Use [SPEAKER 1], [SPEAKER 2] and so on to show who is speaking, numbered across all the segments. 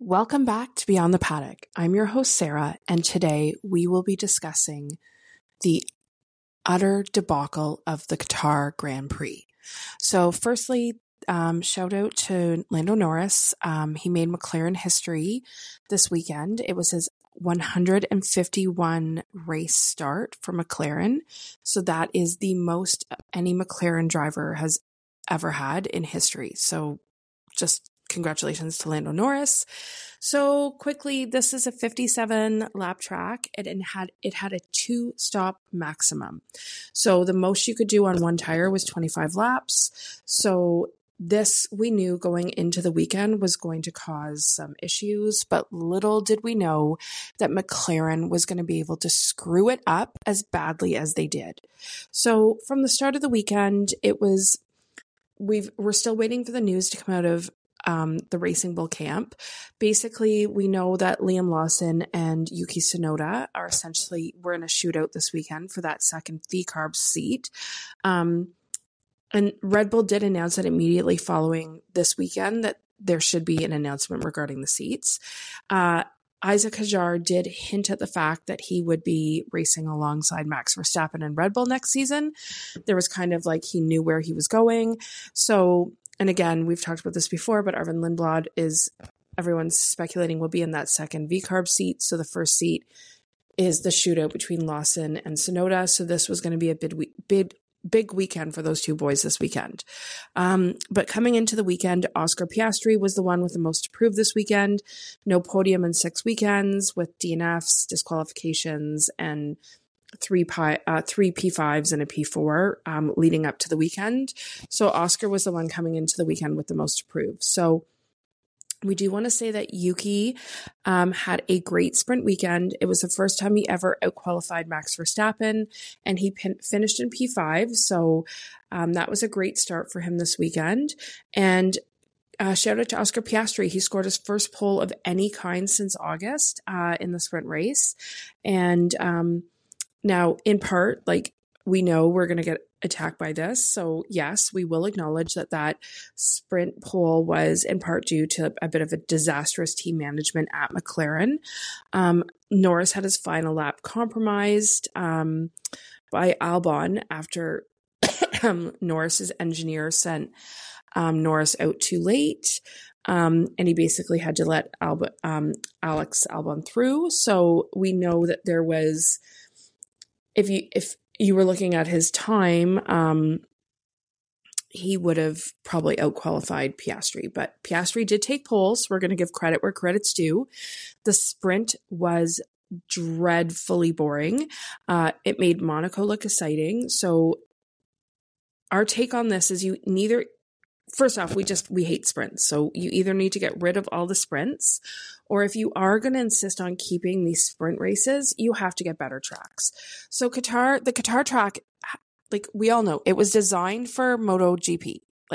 [SPEAKER 1] Welcome back to Beyond the Paddock. I'm your host, Sarah, and today we will be discussing the utter debacle of the Qatar Grand Prix. So firstly, shout out to Lando Norris. He made McLaren history this weekend. It was his 151 race start for McLaren. So that is the most any McLaren driver has ever had in history. So just congratulations to Lando Norris. So quickly, this is a 57 lap track. It had a 2-stop maximum. So the most you could do on one tire was 25 laps. So this we knew going into the weekend was going to cause some issues, but little did we know that McLaren was going to be able to screw it up as badly as they did. So from the start of the weekend, we're still waiting for the news to come out of the Racing Bull camp. Basically, we know that Liam Lawson and Yuki Tsunoda we're in a shootout this weekend for that second VCARB seat. And Red Bull did announce it immediately following this weekend that there should be an announcement regarding the seats. Isaac Hadjar did hint at the fact that he would be racing alongside Max Verstappen and Red Bull next season. There was kind of like he knew where he was going. So, and again, we've talked about this before, but Arvin Lindblad everyone's speculating will be in that second VCARB seat. So the first seat is the shootout between Lawson and Tsunoda. So this was going to be a big weekend for those two boys this weekend. But coming into the weekend, Oscar Piastri was the one with the most to prove this weekend. No podium in 6 weekends with DNFs, disqualifications, and three P5s and a P4 leading up to the weekend. So Oscar was the one coming into the weekend with the most to prove. So we do want to say that Yuki had a great sprint weekend. It was the first time he ever outqualified Max Verstappen, and he finished in P5. So that was a great start for him this weekend. And shout out to Oscar Piastri. He scored his first pole of any kind since August in the sprint race. And now, in part, we know we're going to get attacked by this. So yes, we will acknowledge that sprint pole was in part due to a bit of a disastrous team management at McLaren. Norris had his final lap compromised by Albon after Norris's engineer sent Norris out too late. And he basically had to let Alex Albon through. So we know that there was, if you were looking at his time, he would have probably outqualified Piastri. But Piastri did take poles. We're going to give credit where credit's due. The sprint was dreadfully boring. It made Monaco look exciting. So our take on this is first off, we hate sprints. So you either need to get rid of all the sprints, or if you are going to insist on keeping these sprint races, you have to get better tracks. So the Qatar track, we all know, it was designed for MotoGP.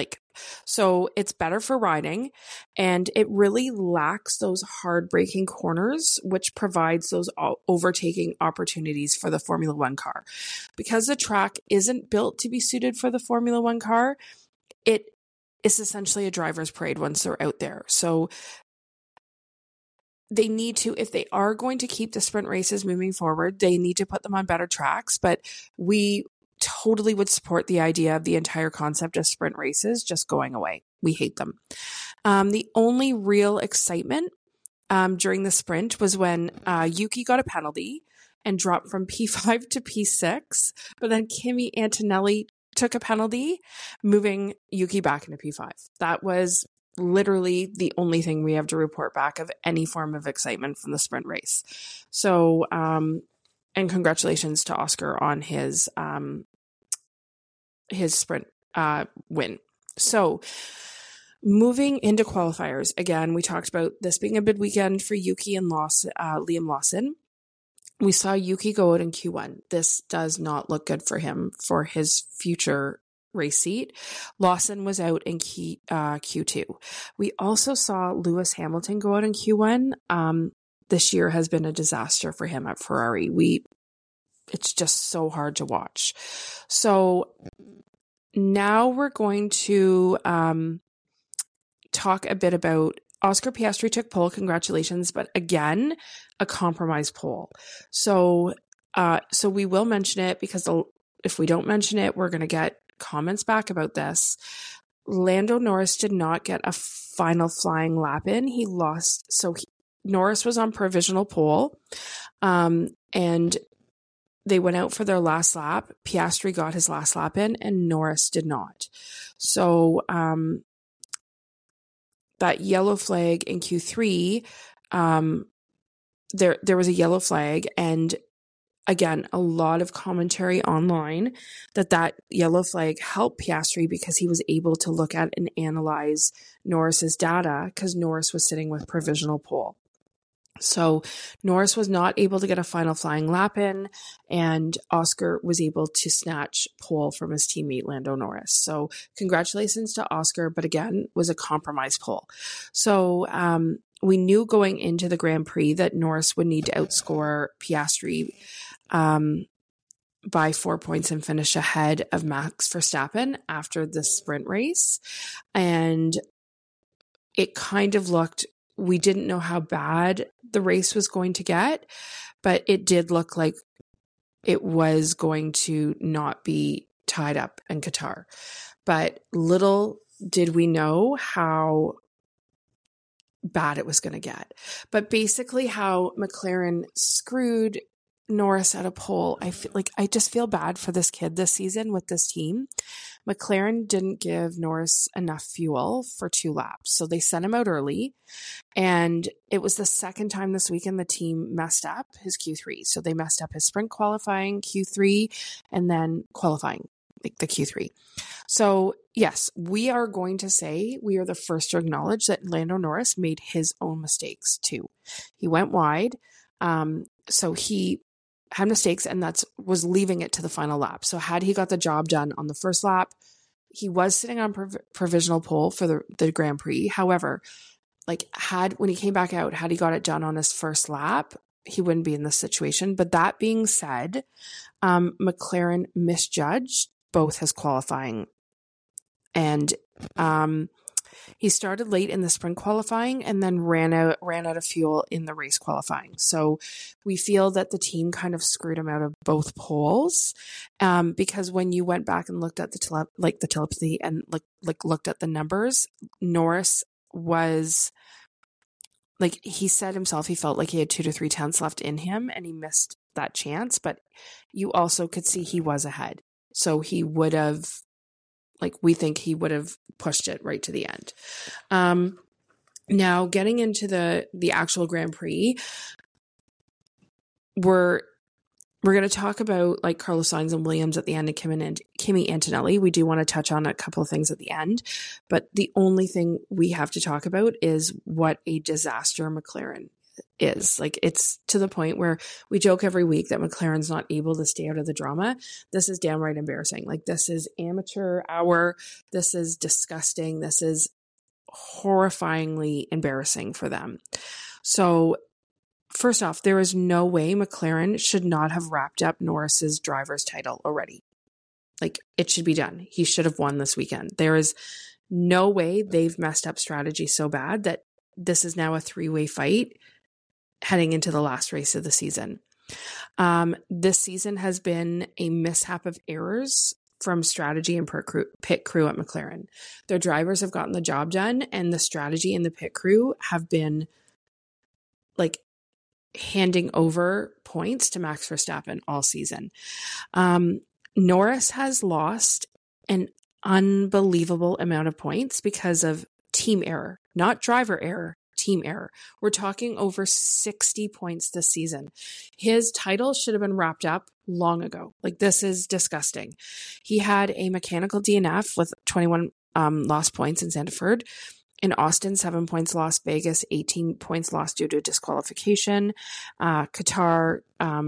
[SPEAKER 1] So it's better for riding, and it really lacks those hard braking corners, which provides those overtaking opportunities for the Formula One car. Because the track isn't built to be suited for the Formula One car, it's essentially a driver's parade once they're out there. So they need to, if they are going to keep the sprint races moving forward, they need to put them on better tracks. But we totally would support the idea of the entire concept of sprint races just going away. We hate them. The only real excitement during the sprint was when Yuki got a penalty and dropped from P5 to P6, but then Kimi Antonelli took a penalty, moving Yuki back into P5. That was literally the only thing we have to report back of any form of excitement from the sprint race. So, and congratulations to Oscar on his sprint win. So, moving into qualifiers, again, we talked about this being a big weekend for Yuki and Liam Lawson. We saw Yuki go out in Q1. This does not look good for him for his future race seat. Lawson was out in Q2. We also saw Lewis Hamilton go out in Q1. This year has been a disaster for him at Ferrari. It's just so hard to watch. So now we're going to talk a bit about Oscar Piastri took pole, congratulations, but again, a compromise pole. So we will mention it because if we don't mention it, we're going to get comments back about this. Lando Norris did not get a final flying lap in. He lost. Norris was on provisional pole, and they went out for their last lap. Piastri got his last lap in, and Norris did not. So that yellow flag in Q3, there was a yellow flag, and again, a lot of commentary online that yellow flag helped Piastri because he was able to look at and analyze Norris's data because Norris was sitting with provisional pole. So Norris was not able to get a final flying lap in, and Oscar was able to snatch pole from his teammate Lando Norris. So congratulations to Oscar, but again, was a compromise pole. So we knew going into the Grand Prix that Norris would need to outscore Piastri by 4 points and finish ahead of Max Verstappen after the sprint race. And it kind of looked, we didn't know how bad the race was going to get, but it did look like it was going to not be tied up in Qatar. But little did we know how bad it was going to get. But basically how McLaren screwed Norris at a pole, I just feel bad for this kid this season with this team. McLaren didn't give Norris enough fuel for 2 laps, so they sent him out early, and it was the second time this weekend the team messed up his Q3. So they messed up his sprint qualifying Q3 and then qualifying the Q3. So yes, we are going to say we are the first to acknowledge that Lando Norris made his own mistakes too. He went wide, so he had mistakes, and was leaving it to the final lap. So had he got the job done on the first lap, he was sitting on provisional pole for the Grand Prix. However, when he came back out, had he got it done on his first lap, he wouldn't be in this situation. But that being said, McLaren misjudged both his qualifying, and he started late in the sprint qualifying and then ran out of fuel in the race qualifying. So we feel that the team kind of screwed him out of both poles, because when you went back and looked at the telepathy and looked at the numbers, Norris was he said himself, he felt like he had 2 to 3 tenths left in him and he missed that chance, but you also could see he was ahead. So he would have, we think he would have pushed it right to the end. Now getting into the actual Grand Prix, we're going to talk about Carlos Sainz and Williams at the end, and Kimi Antonelli. We do want to touch on a couple of things at the end, but the only thing we have to talk about is what a disaster McLaren is. It's to the point where we joke every week that McLaren's not able to stay out of the drama. This is downright embarrassing. This is amateur hour. This is disgusting. This is horrifyingly embarrassing for them. So first off, there is no way McLaren should not have wrapped up Norris's driver's title already. It should be done. He should have won this weekend. There is no way they've messed up strategy so bad that this is now a 3-way fight heading into the last race of the season. This season has been a mishap of errors from strategy and pit crew at McLaren. Their drivers have gotten the job done, and the strategy and the pit crew have been handing over points to Max Verstappen all season. Norris has lost an unbelievable amount of points because of team error, not driver error, team error. We're talking over 60 points this season. His title should have been wrapped up long ago. This is disgusting. He had a mechanical DNF with 21 lost points in Zandvoort. In Austin, 7 points lost. Vegas, 18 points lost due to disqualification. Qatar,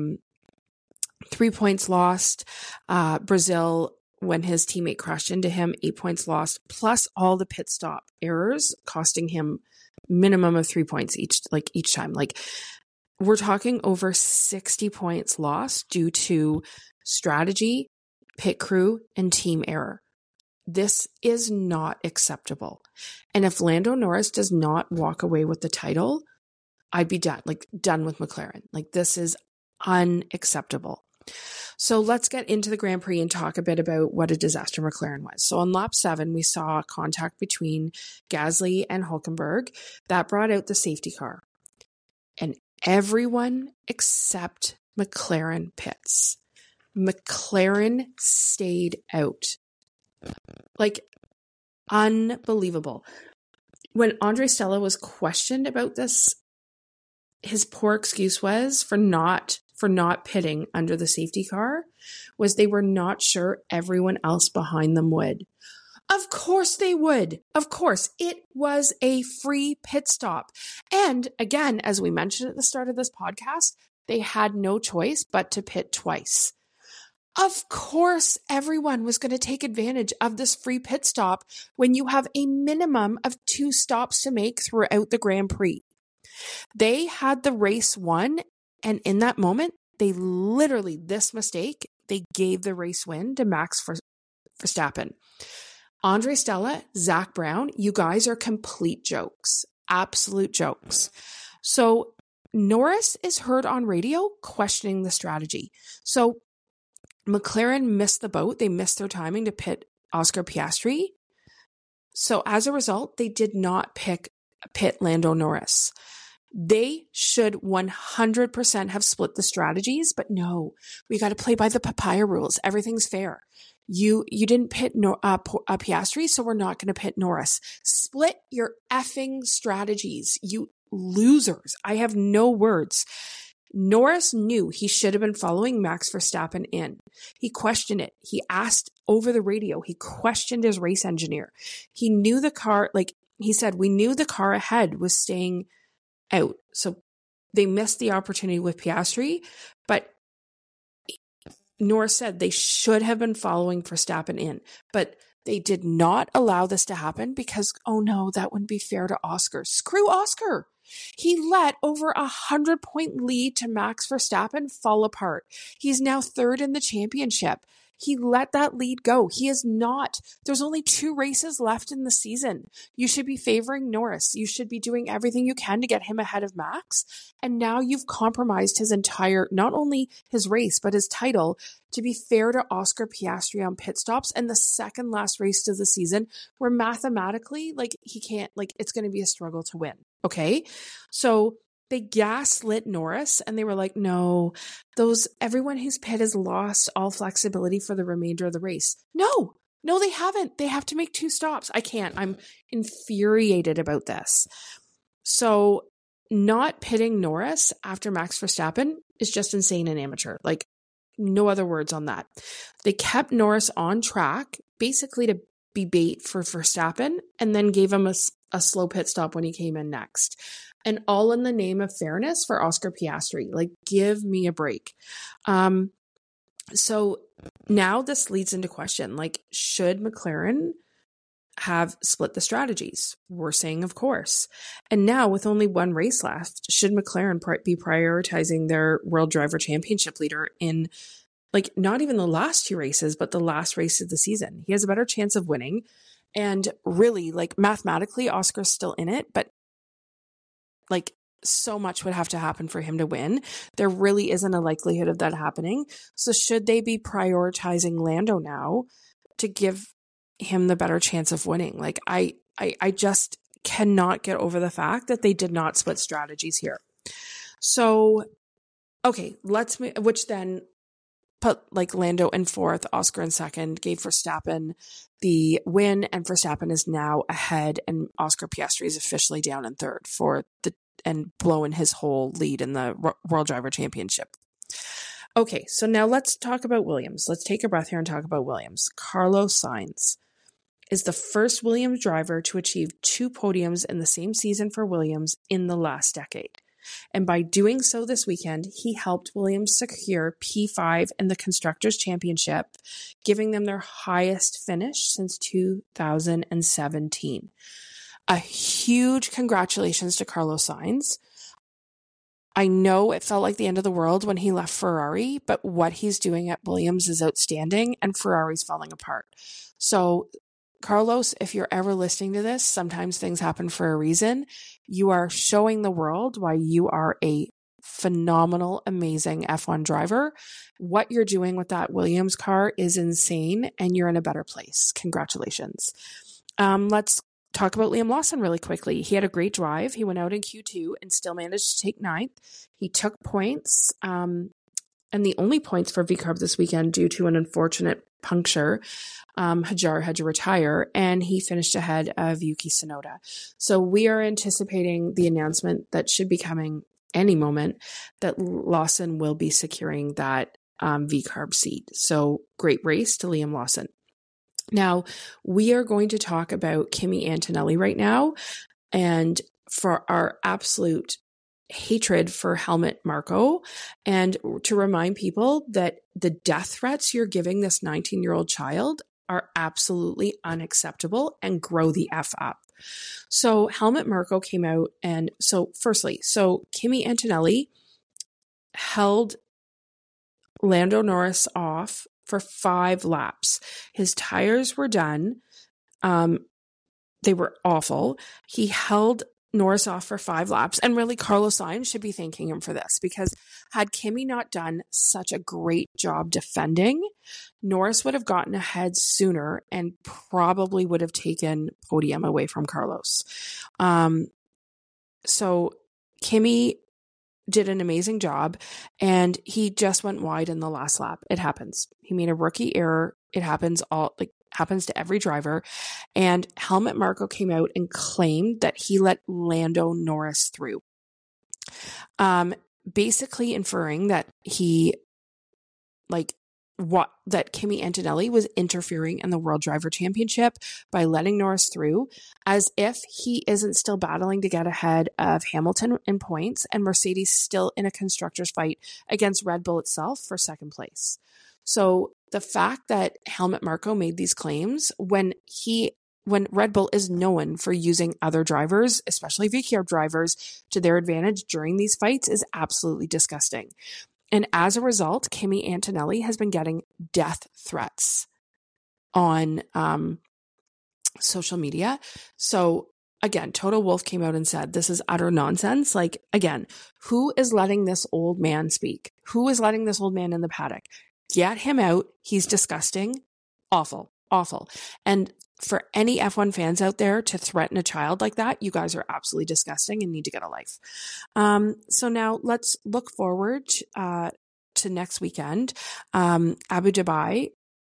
[SPEAKER 1] 3 points lost. Brazil, when his teammate crashed into him, 8 points lost, plus all the pit stop errors costing him minimum of 3 points each time. We're talking over 60 points lost due to strategy, pit crew, and team error. This is not acceptable. And if Lando Norris does not walk away with the title, I'd be done with McLaren. Like, this is unacceptable. So let's get into the Grand Prix and talk a bit about what a disaster McLaren was. So on lap 7, we saw contact between Gasly and Hülkenberg that brought out the safety car. And everyone except McLaren pits. McLaren stayed out. Like, unbelievable. When Andre Stella was questioned about this, his poor excuse was for not pitting under the safety car was they were not sure everyone else behind them would. Of course they would. Of course. It was a free pit stop. And again, as we mentioned at the start of this podcast, they had no choice but to pit twice. Of course, everyone was going to take advantage of this free pit stop when you have a minimum of 2 stops to make throughout the Grand Prix. They had the race won, and in that moment, they literally, this mistake, they gave the race win to Max Verstappen. Andre Stella, Zach Brown, you guys are complete jokes. Absolute jokes. So Norris is heard on radio questioning the strategy. So McLaren missed the boat. They missed their timing to pit Oscar Piastri. So as a result, they did not pit Lando Norris. They should 100% have split the strategies, but no, we got to play by the papaya rules. Everything's fair. You didn't pit Piastri, so we're not going to pit Norris. Split your effing strategies, you losers. I have no words. Norris knew he should have been following Max Verstappen in. He questioned it. He asked over the radio. He questioned his race engineer. He knew the car, like he said, we knew the car ahead was staying out. So they missed the opportunity with Piastri, but Norris said they should have been following Verstappen in, but they did not allow this to happen because, oh no, that wouldn't be fair to Oscar. Screw Oscar. He let over 100-point lead to Max Verstappen fall apart. He's now 3rd in the championship. He let that lead go. He is not. There's only 2 races left in the season. You should be favoring Norris. You should be doing everything you can to get him ahead of Max. And now you've compromised his entire, not only his race, but his title to be fair to Oscar Piastri on pit stops and the second last race of the season where mathematically, like, he can't, like, it's going to be a struggle to win. Okay. So they gaslit Norris and they were like, no, everyone who's pit has lost all flexibility for the remainder of the race. No, they haven't. They have to make 2 stops. I can't. I'm infuriated about this. So not pitting Norris after Max Verstappen is just insane and amateur. Like, no other words on that. They kept Norris on track basically to be bait for Verstappen and then gave him a slow pit stop when he came in next. And all in the name of fairness for Oscar Piastri. Like, give me a break. So now this leads into question, like, should McLaren have split the strategies? We're saying, of course. And now with only 1 race left, should McLaren be prioritizing their World Driver Championship leader in, like, not even the last 2 races, but the last race of the season? He has a better chance of winning. And really, like, mathematically, Oscar's still in it, but like, so much would have to happen for him to win. There really isn't a likelihood of that happening. So should they be prioritizing Lando now to give him the better chance of winning? Like, I just cannot get over the fact that they did not split strategies here. So, okay, which then put like Lando in 4th, Oscar in 2nd, gave Verstappen the win, and Verstappen is now ahead, and Oscar Piastri is officially down in 3rd and blowing his whole lead in the World Driver Championship. Okay, so now let's talk about Williams. Let's take a breath here and talk about Williams. Carlos Sainz is the first Williams driver to achieve 2 podiums in the same season for Williams in the last decade. And by doing so this weekend, he helped Williams secure P5 in the Constructors' Championship, giving them their highest finish since 2017. A huge congratulations to Carlos Sainz. I know it felt like the end of the world when he left Ferrari, but what he's doing at Williams is outstanding, and Ferrari's falling apart. So Carlos, if you're ever listening to this, sometimes things happen for a reason. You are showing the world why you are a phenomenal, amazing F1 driver. What you're doing with that Williams car is insane, and you're in a better place. Congratulations. Let's talk about Liam Lawson really quickly. He had a great drive. He went out in Q2 and still managed to take ninth. He took points, and the only points for VCARB this weekend due to an unfortunate puncture. Hajar had to retire, and he finished ahead of Yuki Tsunoda. So we are anticipating the announcement that should be coming any moment that Lawson will be securing that VCARB seat. So great race to Liam Lawson. Now, we are going to talk about Kimi Antonelli right now, and for our absolute hatred for Helmut Marko, and to remind people that the death threats you're giving this 19-year-old child are absolutely unacceptable and grow the F up. So Helmut Marko came out, and so Kimi Antonelli held Lando Norris off for 5 laps. His tires were done. They were awful. He held Norris off for 5 laps, and really Carlos Sainz should be thanking him for this, because had Kimi not done such a great job defending, Norris would have gotten ahead sooner and probably would have taken podium away from Carlos. So Kimi did an amazing job, and he just went wide in the last lap. It happens. He made a rookie error. It happens happens to every driver. And Helmut Marko came out and claimed that he let Lando Norris through. Basically inferring that that Kimi Antonelli was interfering in the World Driver Championship by letting Norris through, as if he isn't still battling to get ahead of Hamilton in points and Mercedes still in a constructors fight against Red Bull itself for second place. So the fact that Helmut Marko made these claims when Red Bull is known for using other drivers, especially VCARB drivers, to their advantage during these fights is absolutely disgusting. And as a result, Kimi Antonelli has been getting death threats on social media. So again, Toto Wolff came out and said, this is utter nonsense. Like, again, who is letting this old man speak? Who is letting this old man in the paddock? Get him out. He's disgusting. Awful, awful. And for any F1 fans out there to threaten a child like that, you guys are absolutely disgusting and need to get a life. So now let's look forward to next weekend. Abu Dhabi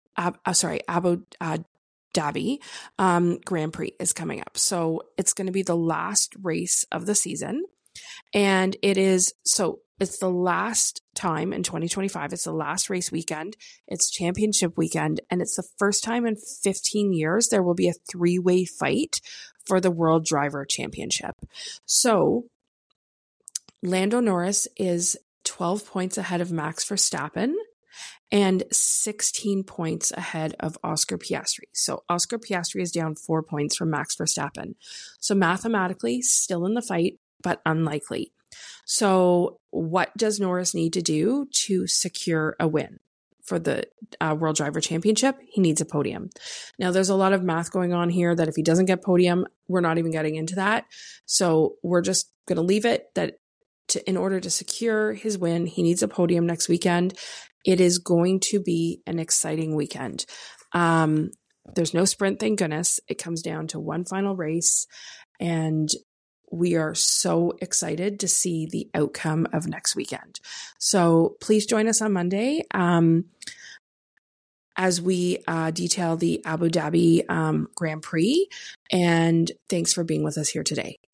[SPEAKER 1] Grand Prix is coming up. So it's going to be the last race of the season. And it's the last time in 2025. It's the last race weekend. It's championship weekend. And it's the first time in 15 years there will be a 3-way fight for the World Driver Championship. So Lando Norris is 12 points ahead of Max Verstappen and 16 points ahead of Oscar Piastri. So Oscar Piastri is down 4 points from Max Verstappen. So mathematically still in the fight, but unlikely. So what does Norris need to do to secure a win for the World Driver Championship? He needs a podium. Now, there's a lot of math going on here that if he doesn't get podium, we're not even getting into that. So we're just going to leave it that in order to secure his win, he needs a podium next weekend. It is going to be an exciting weekend. There's no sprint, thank goodness. It comes down to one final race, and we are so excited to see the outcome of next weekend. So please join us on Monday as we detail the Abu Dhabi Grand Prix. And thanks for being with us here today.